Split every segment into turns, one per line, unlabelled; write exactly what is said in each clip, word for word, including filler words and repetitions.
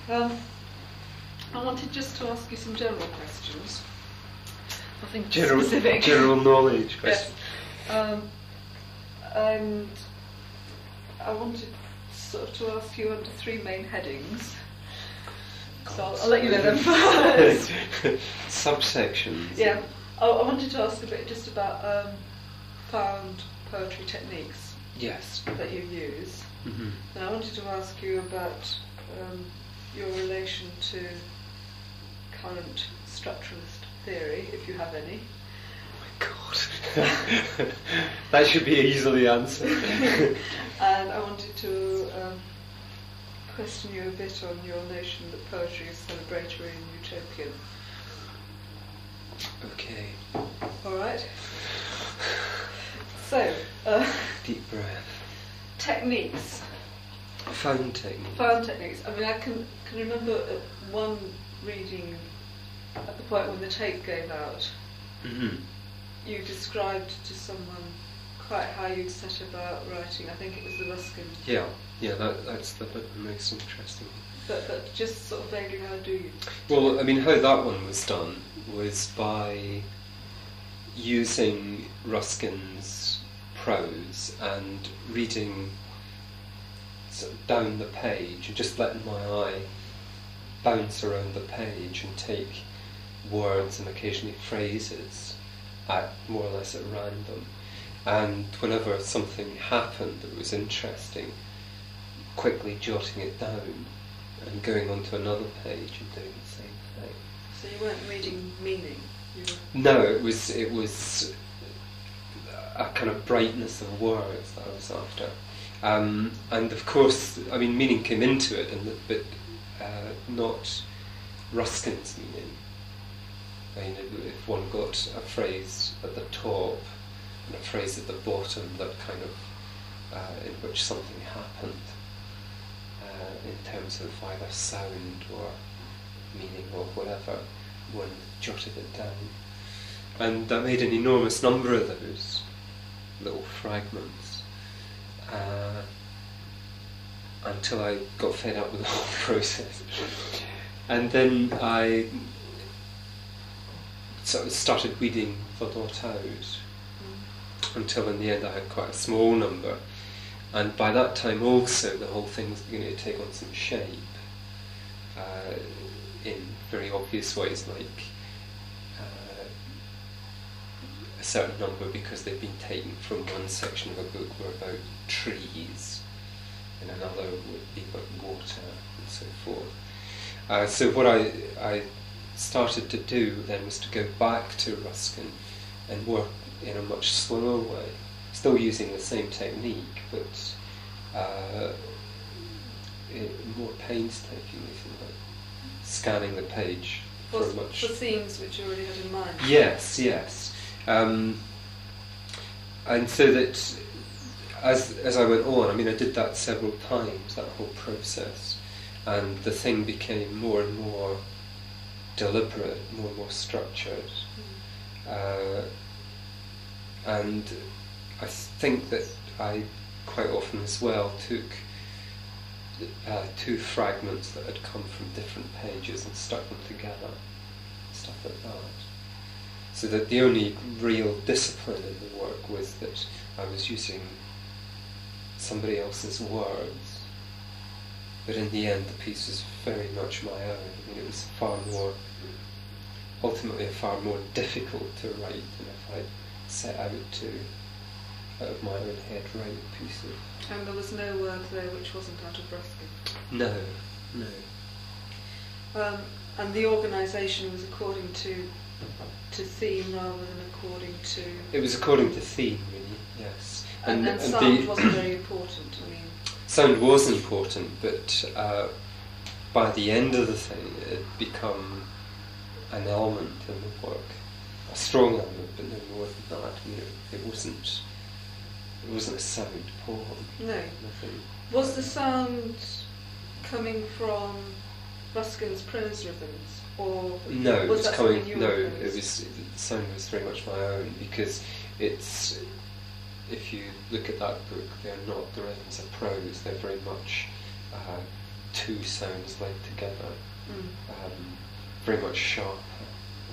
Um, I wanted just to ask you some general questions. Nothing
General,
specific.
general knowledge questions.
Yes. Um, and I wanted sort of to ask you under three main headings. So I'll, I'll let you know them first.
Subsections.
Yeah. I, I wanted to ask a bit just about um, found poetry techniques.
Yes.
That you use.
Mm-hmm.
And I wanted to ask you about um, your relation to current structuralist theory, if you have any.
Oh my God. That should be easily answered.
And I wanted to um, question you a bit on your notion that poetry is celebratory and utopian.
Okay.
All right. So, uh,
Deep breath.
techniques.
Found technique.
Found techniques. I mean, I can can remember uh, one reading at the point when the tape gave out.
Mm-hmm.
You described to someone quite how you'd set about writing. I think it was the Ruskin.
Yeah, yeah, that, that's the, the most interesting.
But, but just sort of vaguely, how do you?
Well, I mean, how that one was done was by using Ruskin's prose and reading sort of down the page and just letting my eye bounce around the page and take words and occasionally phrases at more or less at random. And whenever something happened that was interesting, quickly jotting it down and going on to another page and doing the same thing.
So you weren't reading meaning? You were...
No, it was it was a kind of brightness of words that I was after. Um, and of course, I mean, meaning came into it, and the, but uh, not Ruskin's meaning. I mean, if one got a phrase at the top and a phrase at the bottom that kind of, uh, in which something happened, uh, in terms of either sound or meaning or whatever, one jotted it down. And I made an enormous number of those little fragments uh, until I got fed up with the whole process. And then I sort of started weeding the lot out mm. until in the end I had quite a small number. And by that time also the whole thing was beginning to take on some shape uh, in very obvious ways, like uh, a certain number because they've been taken from one section of a book were about trees, and another would be about water and so forth. Uh, so what I, I started to do then was to go back to Ruskin and work in a much slower way, still using the same technique, but uh, it, more painstakingly, if you like, scanning the page
for,
for a much...
For themes which you already had in mind.
Yes, yes. Um, and so that as as I went on, I mean, I did that several times, that whole process, and the thing became more and more deliberate, more and more structured. Mm. Uh, and I think that I quite often as well took uh, two fragments that had come from different pages and stuck them together, stuff like that. So that the only real discipline in the work was that I was using somebody else's words, but in the end the piece was very much my own. I mean, it was far more, ultimately far more difficult to write than if I'd set out to, out of my own head, write a piece of...
And there was no word there which wasn't out of Ruskin?
No, no.
Um, and the organisation was according to to theme rather than according to...
It was according to theme, really, yes.
And, and, and, and sound the wasn't very important, I mean...
Sound was important, but uh, by the end of the thing it had become an element in the work. A strong element, but no more than that. You know, it wasn't it wasn't a sound poem.
No.
Nothing.
Was the sound coming from Ruskin's prose rhythms, or
no?
Was
it was
that
coming.
you
No,
wrote?
it was. The sound was very much my own, because it's. If you look at that book, they're not the rhythms of prose. They're very much uh, two sounds laid together,
Mm.
um, very much sharper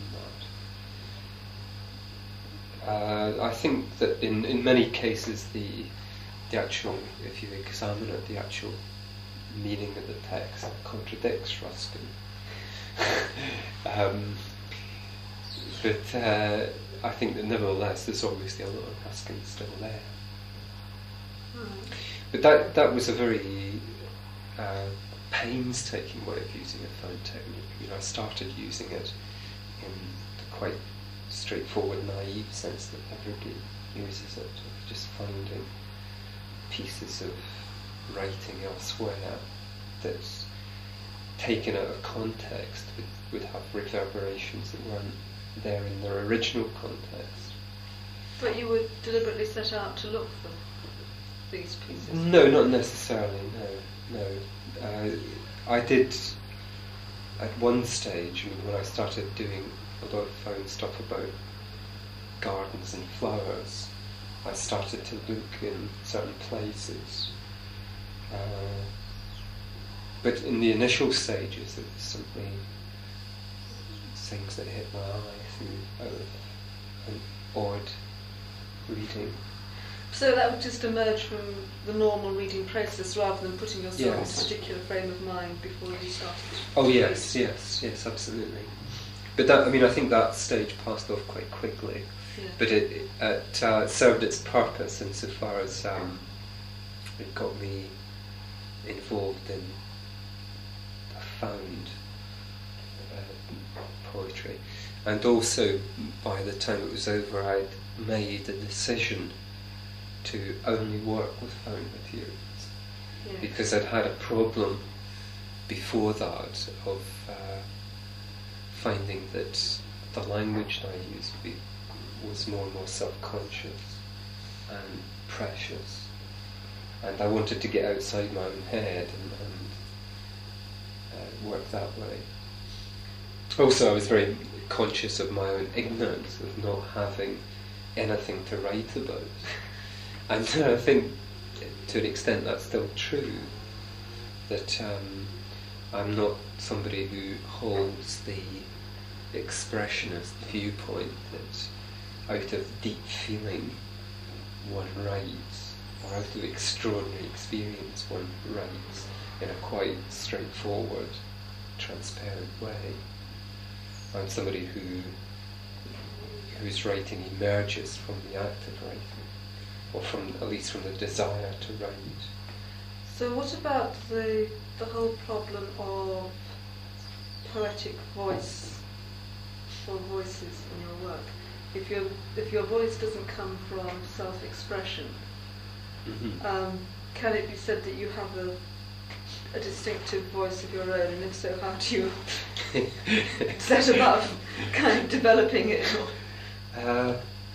than that. Uh, I think that in, in many cases the the actual, if you examine it, the actual meaning of the text contradicts Ruskin. um, but uh, I think that nevertheless there's obviously a lot of Ruskin still there.
Mm.
But that that was a very uh, painstaking way of using a phone technique. You know, I started using it in the quite straightforward, naive sense that everybody uses it, of just finding pieces of writing elsewhere that, taken out of context, would, would have reverberations that weren't there in their original context.
But you would deliberately set out to look for these pieces?
No, not necessarily, no, no. Uh, I did, at one stage, I mean, when I started doing a lot of phone stuff about gardens and flowers, I started to look in certain places. Uh, but in the initial stages, it was simply things that hit my eye through out of an odd reading.
So that would just emerge from the normal reading process rather than putting yourself
Yes.
in a particular frame of mind before you started?
Oh yes, yes, yes, absolutely. But that, I mean, I think that stage passed off quite quickly.
Yeah.
But it, it uh, served its purpose insofar as um, it got me involved in the found uh, poetry. And also, by the time it was over, I'd made a decision to only work with found materials.
Yeah.
Because I'd had a problem before that of uh, finding that the language that I used be, was more and more self-conscious and precious, and I wanted to get outside my own head and, and uh, work that way. Also, I was very conscious of my own ignorance of not having anything to write about, and I think to an extent that's still true, that um, I'm not somebody who holds the expressionist viewpoint that out of deep feeling one writes, or out of extraordinary experience one writes in a quite straightforward, transparent way. I'm somebody who whose writing emerges from the act of writing, or from at least from the desire to write.
So what about the the whole problem of poetic voice or voices in your work? If your if your voice doesn't come from self-expression,
Mm-hmm.
um, can it be said that you have a a distinctive voice of your own? And if so, how do you set about kind of developing it?
Uh,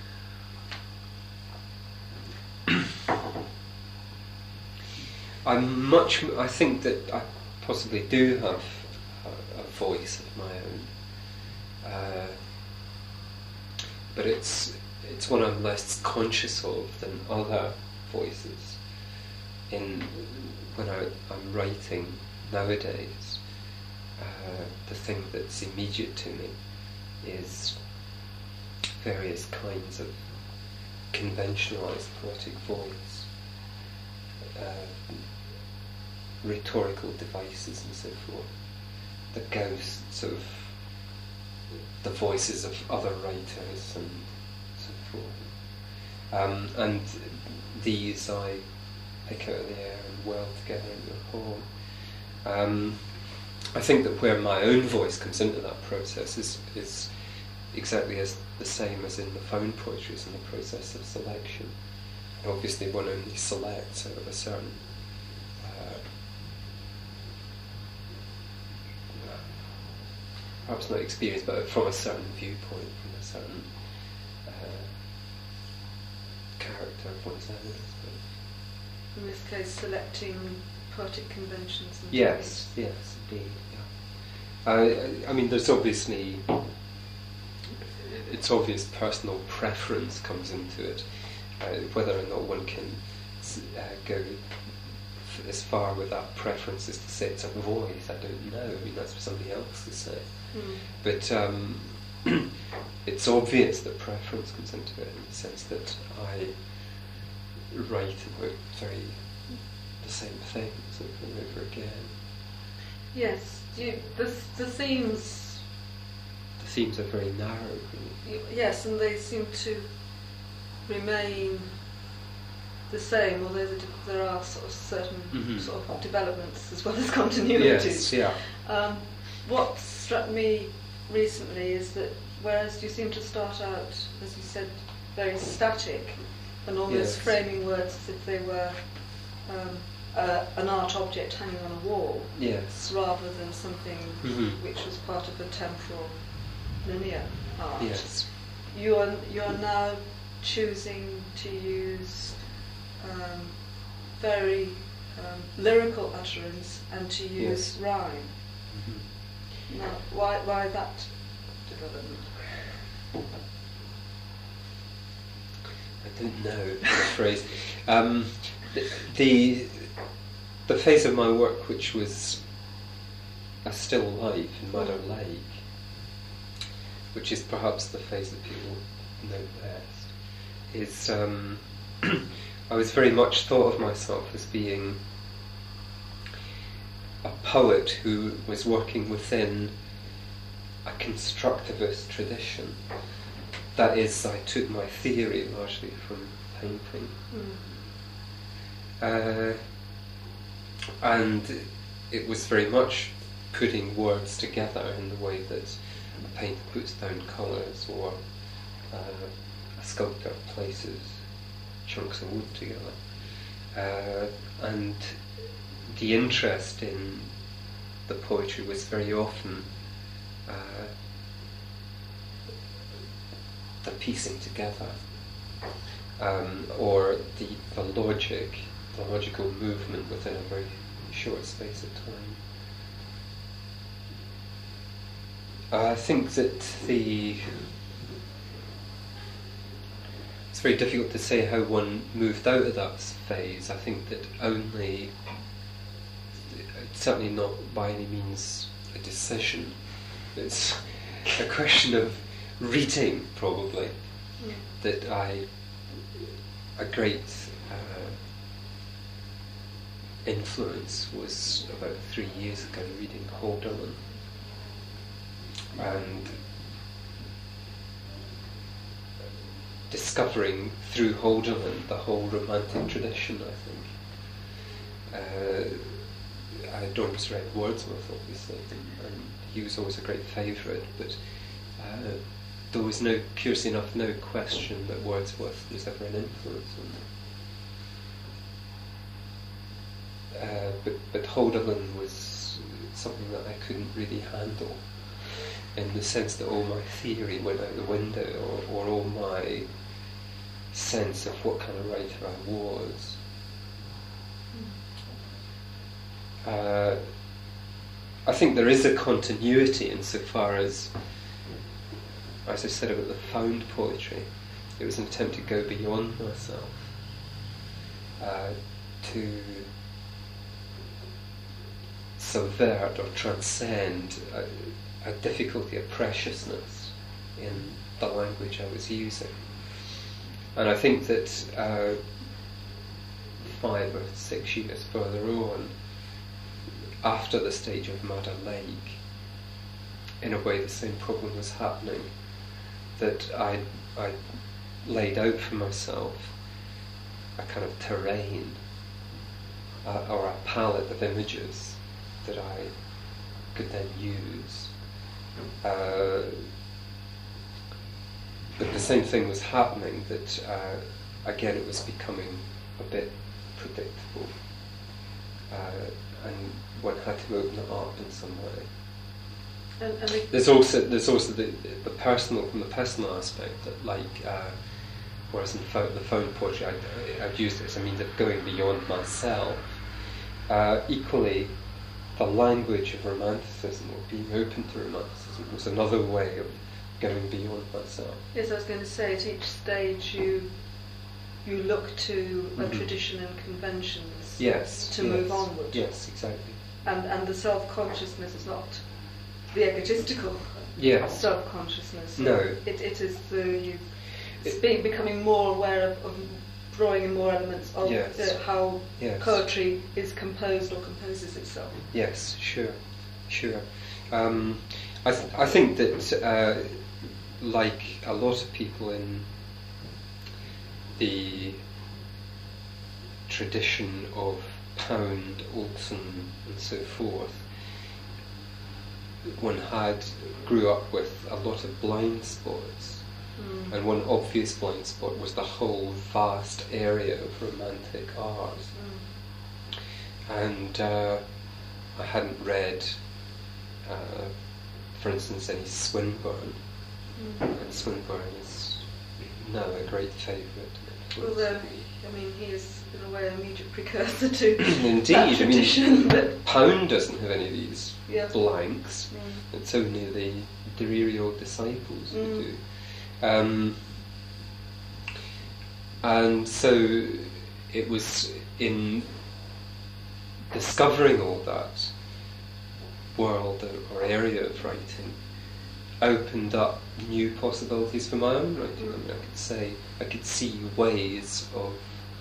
I'm much. I think that I possibly do have a, a voice of my own, uh, but it's it's one I'm less conscious of than other voices. In when I, I'm writing nowadays, uh, the thing that's immediate to me is various kinds of conventionalized poetic voice, uh, rhetorical devices and so forth, the ghosts of the voices of other writers and so forth. Um, and these I pick out of the air and weld together into a poem. Um, I think that where my own voice comes into that process is, is exactly as the same as in the found poetry, is in the process of selection. And obviously one only selects out of a certain uh, perhaps not experience, but from a certain viewpoint, from a certain uh, character of one's own, I suppose.
In this case, selecting poetic conventions. And
Yes, yes, indeed. Yeah. Uh, I mean, there's obviously, it's obvious personal preference comes into it, uh, whether or not one can uh, go f- as far with that preference as to say it's a voice. I don't know. I mean, that's for somebody else to say.
Mm.
But um, it's obvious that preference comes into it in the sense that I write about very the same things over and over again.
Yes, you, the the themes.
The themes are very narrow. Really.
You, yes, and they seem to remain the same, although the, there are sort of certain
Mm-hmm.
sort of developments as well as continuities.
Yes, yeah.
Um, what struck me recently is that whereas you seem to start out, as you said, very static and almost
Yes.
framing words as if they were um, uh, an art object hanging on a wall,
Yes.
rather than something
Mm-hmm.
which was part of a temporal linear art.
Yes.
You are you are now choosing to use um, very um, lyrical utterance and to use
Yes.
rhyme.
Mm-hmm.
Now, why why that development?
I don't know the phrase. Um, the, the the phase of my work which was a still life in Madder Lake, which is perhaps the phase that people know best, is um, I was very much thought of myself as being a poet who was working within a constructivist tradition. That is, I took my theory largely from painting.
Mm.
Uh, and it was very much putting words together in the way that a painter puts down colours, or uh, a sculptor places chunks of wood together. Uh, and the interest in the poetry was very often uh, the piecing together, um, or the, the logic, the logical movement within a very short space of time. I think that the it's very difficult to say how one moved out of that phase. I think that only, certainly not by any means a decision. It's a question of reading, probably,
Mm.
that I, a great uh, influence was about three years ago reading Hölderlin, and discovering through Hölderlin the whole Romantic tradition, I think. Uh, I'd always read Wordsworth, obviously, and, and he was always a great favourite, but uh, there was no, curiously enough, no question that Wordsworth was ever an influence on me. Uh, but, but Hölderlin was something that I couldn't really handle, in the sense that all my theory went out the window, or, or all my sense of what kind of writer I was. Uh, I think there is a continuity insofar as, as I said about the found poetry, it was an attempt to go beyond myself, uh, to subvert or transcend a, a difficulty, a preciousness in the language I was using. And I think that uh, five or six years further on, after the stage of Madder Lake, in a way the same problem was happening, that I I laid out for myself a kind of terrain, uh, or a palette of images that I could then use. Uh, but the same thing was happening, that uh, again it was becoming a bit predictable, uh, and one had to open it up in some way.
And, and the,
There's also there's also the the personal, from the personal aspect, that like uh, whereas in the phone, the phone poetry I'd, I'd used it as a means of going beyond myself. Uh, equally, the language of Romanticism, or being open to Romanticism, was another way of going beyond myself.
yes, I was going to say, at each stage you you look to a
Mhm.
tradition and conventions
yes,
to
yes,
move onward.
Yes, exactly.
And and the self-consciousness is not the egotistical
Yes.
self-consciousness.
No.
It, it is the you being becoming more aware of, of drawing in more elements of
Yes.
uh, how
Yes.
poetry is composed or composes itself.
Yes, sure, sure. Um, I, th- I think that, uh, like a lot of people in the tradition of Pound, Olson, and so forth, one had grew up with a lot of blind spots.
Mm.
And one obvious blind spot was the whole vast area of romantic art.
Mm.
And uh, I hadn't read, uh, for instance, any Swinburne.
Mm.
And Swinburne is now a great favourite.
Although, I mean, he is in a way a immediate precursor to
Indeed,
that tradition.
I mean, Pound doesn't have any of these
Yeah.
blanks.
Mm.
It's only the dreary old disciples who
Mm.
do. Um, and so it was in discovering all that world or, or area of writing opened up new possibilities for my own writing. I mean, I could say, I could see ways of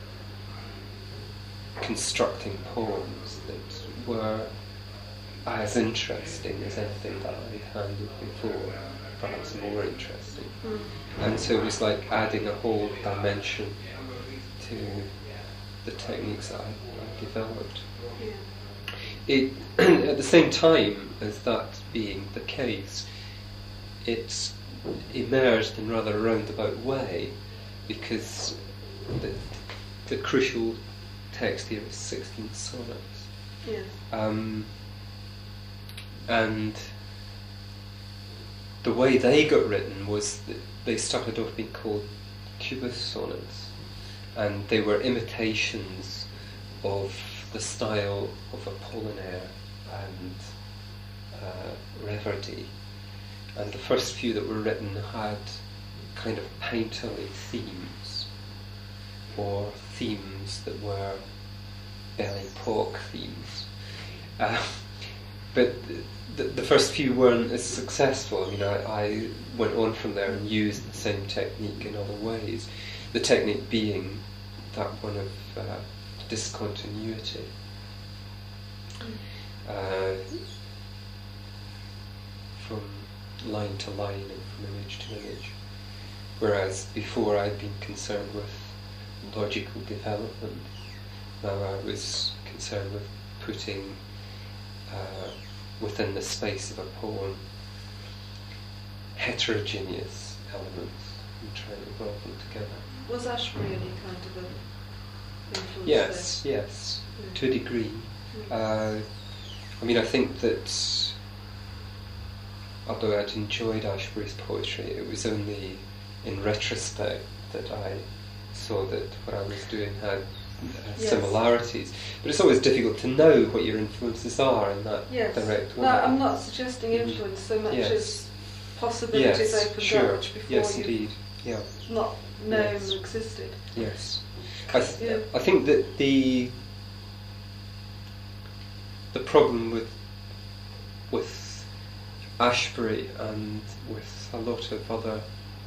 constructing poems that were as interesting as anything that I'd handled before, perhaps more interesting.
Mm.
And so it was like adding a whole dimension to the techniques that I, I developed.
Yeah.
It, at the same time as that being the case, it emerged in rather a roundabout way, because the, the crucial text here is sixteen sonnets.
Yes.
Um, and the way they got written was that they started off being called Cubist sonnets, and they were imitations of the style of Apollinaire and uh, Reverdy. And the first few that were written had kind of painterly themes, or themes that were belle époque themes. Uh, but the, the first few weren't as successful. I mean, I, I went on from there and used the same technique in other ways. The technique being that one of uh, discontinuity. Uh, from line to line and from image to image. Whereas before I'd been concerned with logical development, now I was concerned with putting uh, within the space of a poem heterogeneous elements and trying to evolve them together.
Was Ashbery any kind of an influence
Yes, yes,
Yeah.
to a degree.
there?
Uh, I mean, I think that although I'd enjoyed Ashbery's poetry, it was only in retrospect that I saw that what I was doing had uh,
Yes.
similarities. But it's always difficult to know what your influences are in that
Yes.
direct way.
No, I'm not suggesting
Mhm.
influence so much
Yes.
as possibilities
Yes,
opened
sure.
up which before
Yes,
you've
indeed. Yeah.
not known
Yes.
existed.
Yes. I, th-
Yeah.
I think that the the problem with with Ashbery and with a lot of other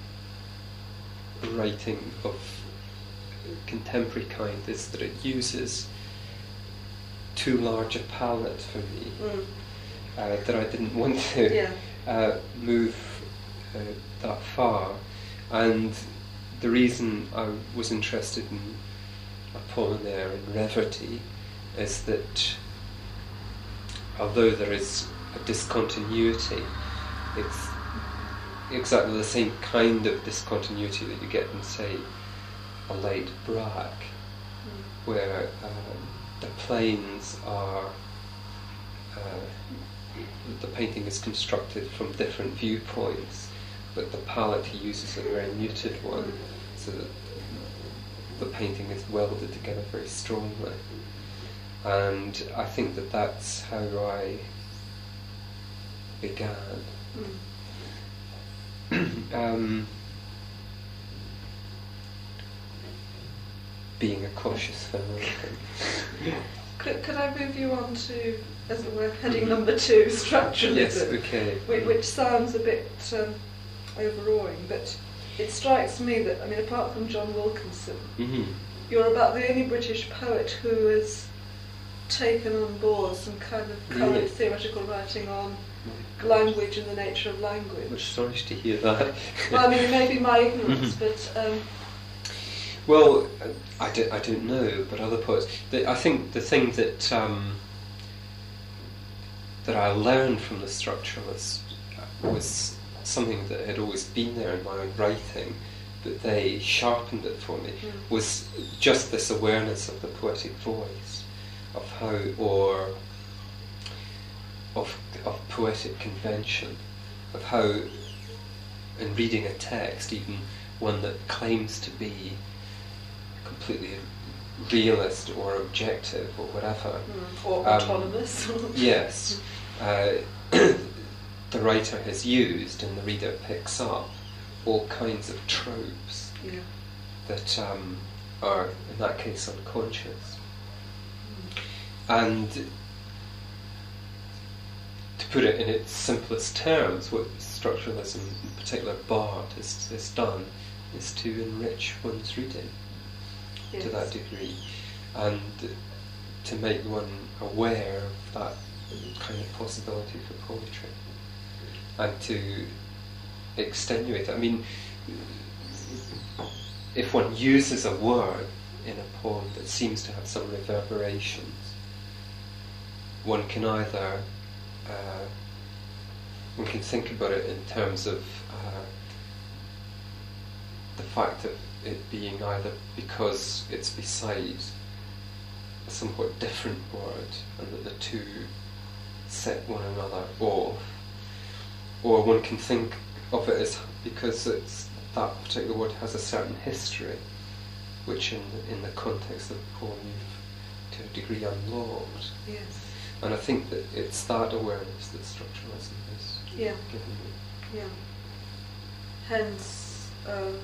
writing of contemporary kind is that it uses too large a palette for me,
Mm.
uh, that I didn't want to
Yeah.
uh, move uh, that far. And the reason I was interested in Apollinaire and Reverdy is that although there is a discontinuity, it's exactly the same kind of discontinuity that you get in, say, a late Braque,
Mm.
where um, the planes are, uh, the painting is constructed from different viewpoints, but the palette he uses a very muted one, so that the painting is welded together very strongly. And I think that that's how I began.
Mm.
um, being a cautious fellow.
Could, could I move you on to, as it were, heading number two, structuralism?
Yes, okay.
Which, which sounds a bit um, overawing, but it strikes me that, I mean, apart from John Wilkinson,
Mm-hmm.
you're about the only British poet who has taken on board some kind of current
Really?
theoretical writing on language and the nature of language.
I'm sorry to hear that.
Well, I mean, it may be my ignorance, but... Um,
Well, I don't, I don't know, but other poets. The, I think the thing that um, that I learned from the structuralists was something that had always been there in my own writing, but they sharpened it for me,
Mm.
was just this awareness of the poetic voice, of how, or of of poetic convention, of how, in reading a text, even one that claims to be completely realist or objective or whatever,
mm, or
Um,
autonomous.
yes, uh, the writer has used and the reader picks up all kinds of tropes
Yeah.
that um, are, in that case, unconscious. And to put it in its simplest terms, what structuralism, in particular Bard, has, has done is to enrich one's reading
Yes.
to that degree, and to make one aware of that kind of possibility for poetry, and to extenuate it. I mean, if one uses a word in a poem that seems to have some reverberations, one can either uh, one can think about it in terms of uh, the fact of it being either because it's beside a somewhat different word and that the two set one another off, or one can think of it as because it's that particular word has a certain history, which in in the context of the poem you've to a degree unlocked.
Yes.
And I think that it's that awareness that structuralism has
Yeah.
given me.
Yeah. Hence, um,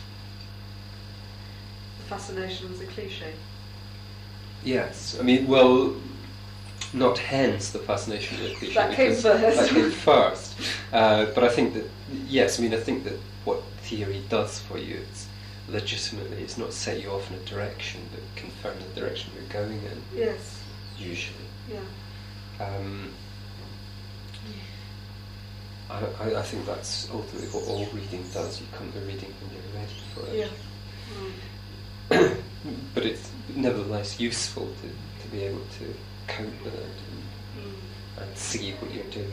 the fascination with the cliche.
Yes, I mean, well, not hence the fascination with the cliche.
That came
because
first.
That came first. Uh, but I think that, yes, I mean, I think that what theory does for you, it's legitimately, it's not set you off in a direction, but confirm the direction you're going in,
Yes.
usually.
Yeah.
Um, I, I, I think that's ultimately what all reading does. You come to reading when you're ready for it.
Yeah. Mm.
But it's nevertheless useful to, to be able to cope with it and,
Mm.
and see what you're doing.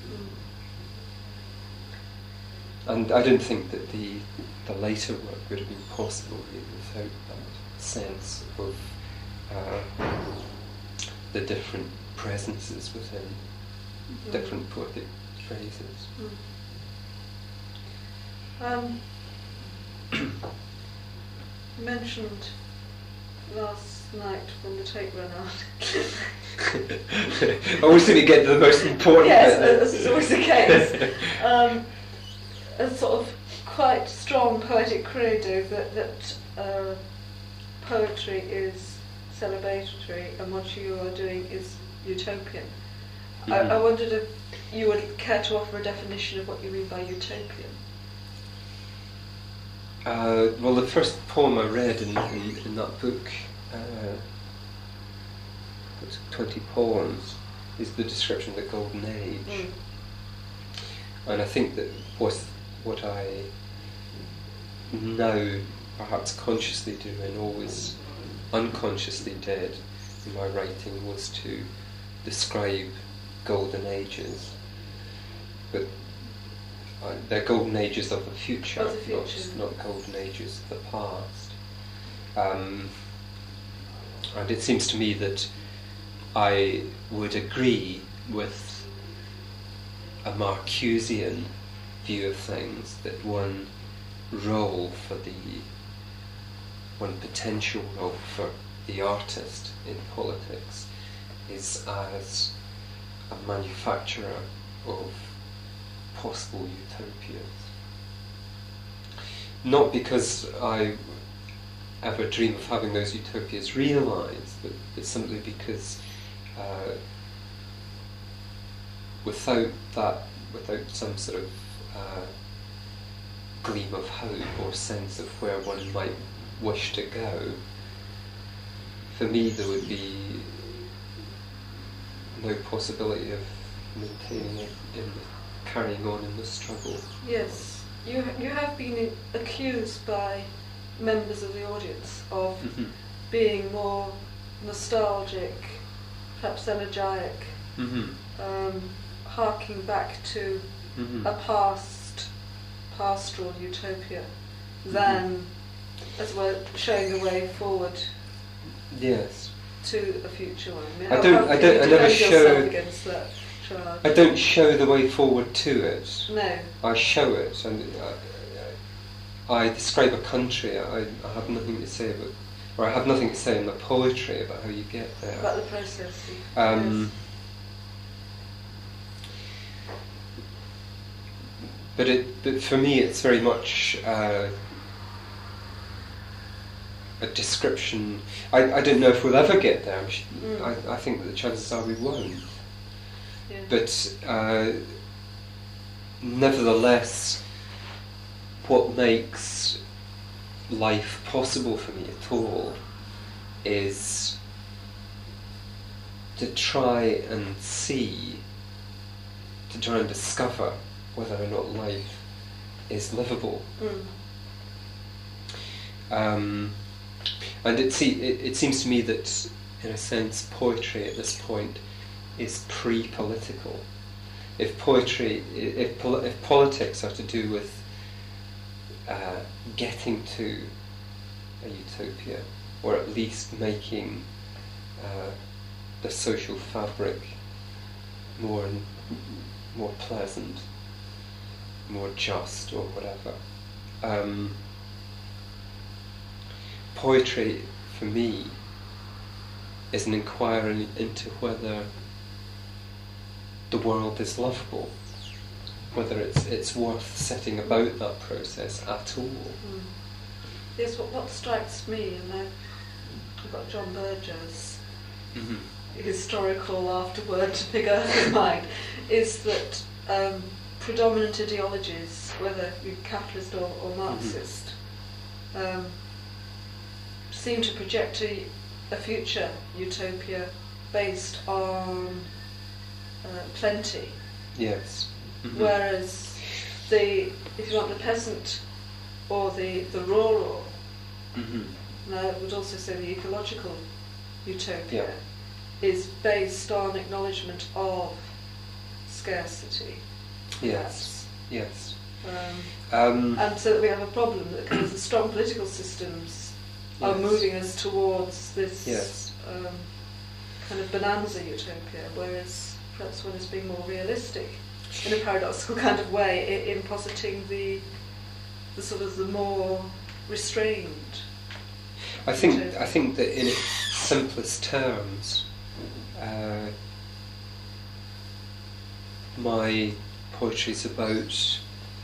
Mm.
And I don't think that the the later work would have been possible really without that sense of uh, the different presences within
Mm.
different poetic phrases.
Mm. Um, you mentioned last night when the tape ran out.
Always going to get to the most important
Yes,
bit.
this is always the case. Um, a sort of quite strong poetic credo that, that uh, poetry is celebratory and what you are doing is utopian.
Mm-hmm.
I, I wondered if you would care to offer a definition of what you mean by utopian.
Uh, well, the first poem I read in, in, in that book, uh, it's twenty poems, is the description of the Golden Age.
Mm.
And I think that what, what I now perhaps consciously do and always unconsciously did in my writing was to describe golden ages. But uh, they're golden ages of the future,
Of the future.
Not, not golden ages of the past. Um, and it seems to me that I would agree with a Marcusean view of things, that one role for the, one potential role for the artist in politics is as a manufacturer of possible utopias. Not because I ever dream of having those utopias realised, but it's simply because uh, without that, without some sort of uh, gleam of hope or sense of where one might wish to go, for me there would be no possibility of maintaining it in the, carrying on in the struggle.
Yes, you you have been accused by members of the audience of
Mm-hmm.
being more nostalgic, perhaps elegiac,
Mm-hmm.
um, harking back to
Mm-hmm.
a past pastoral utopia than, as well, showing the way forward
Yes.
to a future one. I, mean,
I
how-
don't-
how
I
can
don't-
you
I never
defend
show-
yourself against that charge?
I don't show the way forward to it.
No.
I show it, and I, I describe a country. I, I have nothing to say about, or I have nothing to say in my poetry about how you get there.
About the process.
Um, But it, but for me, it's very much uh, a description. I, I don't know if we'll ever get there. I'm sh-
Mm.
I, I think that the chances are we won't.
yes.
But uh, nevertheless, what makes life possible for me at all is to try and see, to try and discover whether or not life is livable.
Mm.
Um, and it, see, it, it seems to me that, in a sense, poetry at this point is pre-political. If poetry, i- if, pol- if politics are to do with uh, getting to a utopia, or at least making uh, the social fabric more and more pleasant, more just, or whatever. Um, poetry, for me, is an inquiry into whether the world is lovable, whether it's it's worth setting about that process at all.
Mm. Yes, what, what strikes me, and I've, I've got John Berger's
Mm-hmm.
historical afterword to figure in mind, is that um, predominant ideologies, whether you're capitalist or, or Marxist, um, seem to project a, a future utopia based on uh, plenty,
Yes. Mhm.
whereas the, if you want, the peasant or the, the rural,
Mhm.
and I would also say the ecological utopia,
Yeah.
is based on acknowledgement of scarcity.
Yes. Yes.
Um,
Um,
and so that we have a problem that because the strong political systems are
Yes.
moving us towards this
Yes.
um, kind of bonanza utopia, whereas perhaps one is being more realistic in a paradoxical kind of way in, in positing the the sort of the more restrained.
I think I think that in its simplest terms, uh, my poetry is about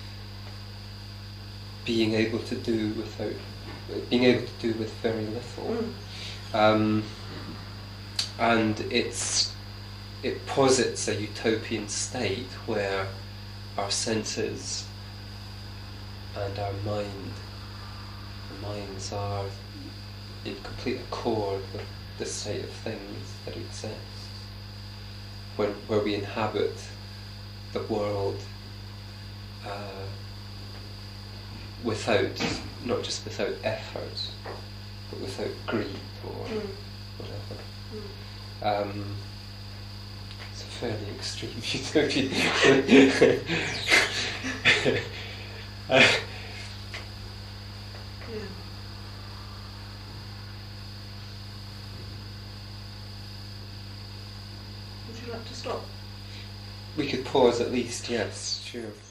being able to do without, being able to do with very little,
Mm.
um, and it's it posits a utopian state where our senses and our mind, our minds are in complete accord with the state of things that exists, where, where we inhabit the world uh, without, not just without effort, but without greed or
Mm.
whatever.
Mm.
Um, it's a fairly extreme utopia. uh,
Yeah. Would you like to stop?
we could pause at least, yes, sure.